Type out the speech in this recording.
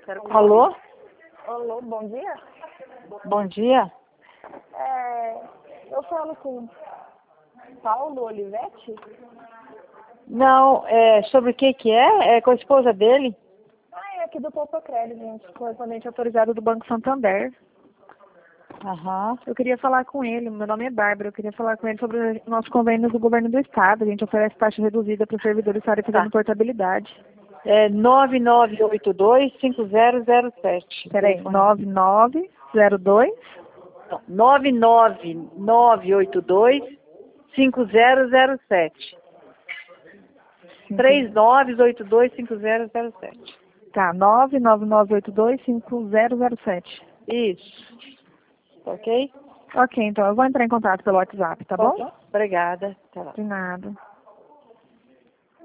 Alô? Alô, bom dia. Bom dia. Eu falo com Paulo Olivetti. Não, sobre o que é? É com a esposa dele? É aqui do Poupa Crédito, gente, correspondente autorizado do Banco Santander. Aham. Eu queria falar com ele, meu nome é Bárbara, eu queria falar com ele sobre o nosso convênio do governo do estado. A gente oferece taxa reduzida para os servidores estarem fazendo portabilidade. É 9982-5007. Peraí, 9902? Não, 99982-5007. 3982-5007. Tá, 999825007. Isso. Ok? Ok, então eu vou entrar em contato pelo WhatsApp, tá bom? Obrigada. Até lá. De nada.